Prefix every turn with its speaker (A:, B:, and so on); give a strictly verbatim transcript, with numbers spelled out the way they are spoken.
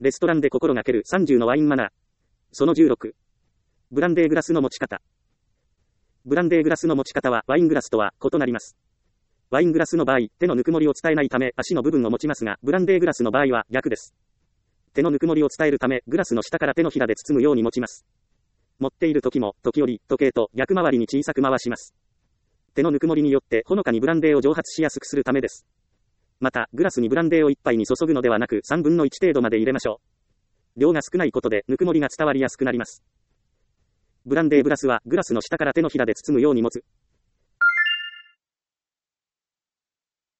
A: レストランで心がけるさんじゅうのワインマナー。そのじゅうろく。ブランデーグラスの持ち方。ブランデーグラスの持ち方はワイングラスとは異なります。ワイングラスの場合、手のぬくもりを伝えないため足の部分を持ちますが、ブランデーグラスの場合は逆です。手のぬくもりを伝えるため、グラスの下から手のひらで包むように持ちます。持っている時も、時折、時計と逆回りに小さく回します。手のぬくもりによって、ほのかにブランデーを蒸発しやすくするためです。また、グラスにブランデーをいっぱいに注ぐのではなく、さんぶんのいち程度まで入れましょう。量が少ないことで、ぬくもりが伝わりやすくなります。ブランデーグラスは、グラスの下から手のひらで包むように持つ。